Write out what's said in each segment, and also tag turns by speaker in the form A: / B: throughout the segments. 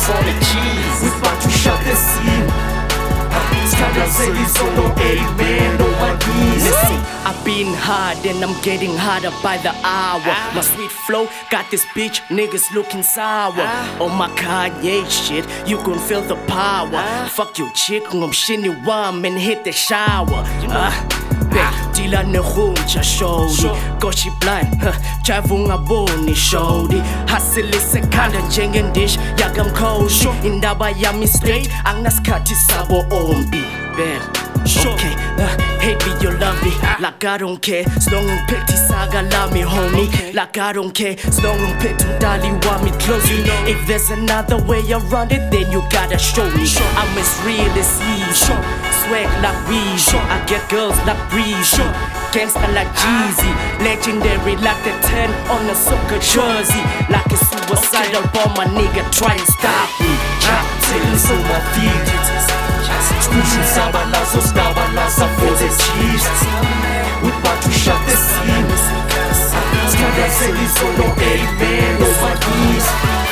A: for the cheese.
B: We about to shut the scene. Skandazeli solo, amen, no one knees.
A: Listen, I've been hard and I'm getting harder by the hour. My sweet flow got this bitch niggas looking sour. On my Kanye shit, you gon' feel the power. Fuck your chick, ngomshini wam and hit the shower. Dila nehunja shorty, goshi blind, jive ungaboni shorty. Hustle isekhanda njengendish yakamkhoshi. Indaba yami straight, anginasikhathi sabo ombi. Okay, hate me, you love me. Like I don't care, as long as petty saga love me, homie. Like I don't care, as long as petty dali want me close. If there's another way around it, then you gotta show me. I'm as real as easy, swag like Weezy. I get girls like Breezy, gangsta like Jeezy, legendary like the 10 on a soccer jersey. Like a suicidal bomb, my nigga try and stop me.
B: Tails on my feet. Scooching Sabalazo, Skabalaza for the cheese. We about to shut the scene. Skandazeli solo, amen, no one knees.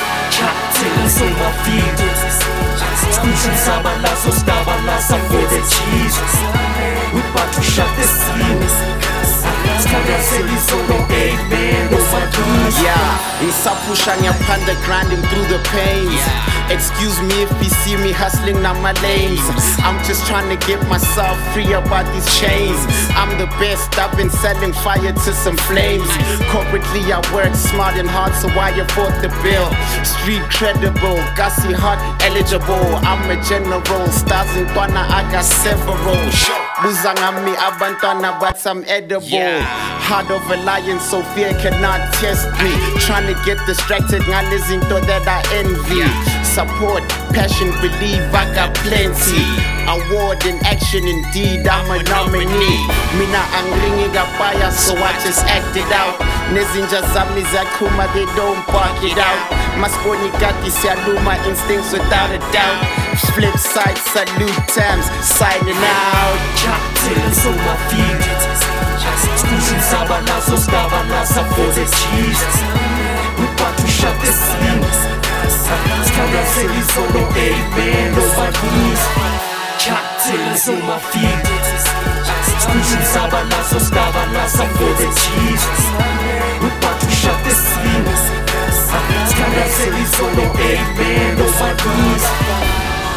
B: Tails on my feet. Scooching Sabalazo, Skabalaza for the cheese. We about to shut the scene. Skandazeli solo, amen, no one knees.
C: Yeah, Isapusha ngiyapanda grinding through the pains. Excuse me if you see me hustling down my lanes. I'm just trying to get myself free about these chains. I'm the best, I've been setting fire to some flames. Corporately I work smart and hard, so I afford the bill. Street credible, gassy hot, eligible. I'm a general, stars in Twana, I got several. Buzangami abantwana, but I'm edible. Heart of a lion, so fear cannot test me. Trying to get distracted, ngalizinto that I envy. Support, passion, believe I got plenty. Award in action, indeed, I'm a nominee. Mina angringi gapaya, so I just act it out. Nezinja zami zakuma, they don't bark it out. Masponi gati sialuma, instincts without a doubt. Flip side, salute times, signing out.
B: Tails on my feet. Scooching Sabalazo, Skabalaza for the cheese. We about to shut the scene. Skandazeli solo, amen, no one knees. Tails on my feet. Scooching Sabalazo, Skabalaza for the cheese. We about to shut the scene. Skandazeli solo, amen, no one knees.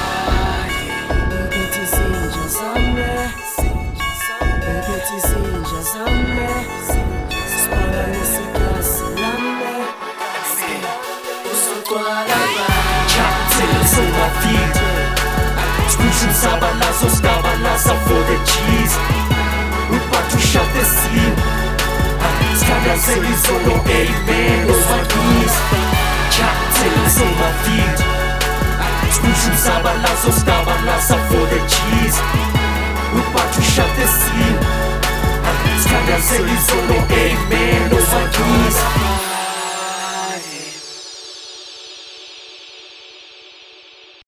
B: Tails on my feet. Scooching Sabalazo, Skabalaza for the cheese. We about to shut the scene. Skandazeli solo, amen, no one knees. Tails on my feet. Scooching Sabalazo, Skabalaza for the cheese. We about to shut the scene. Skandazeli solo, amen, no one knees.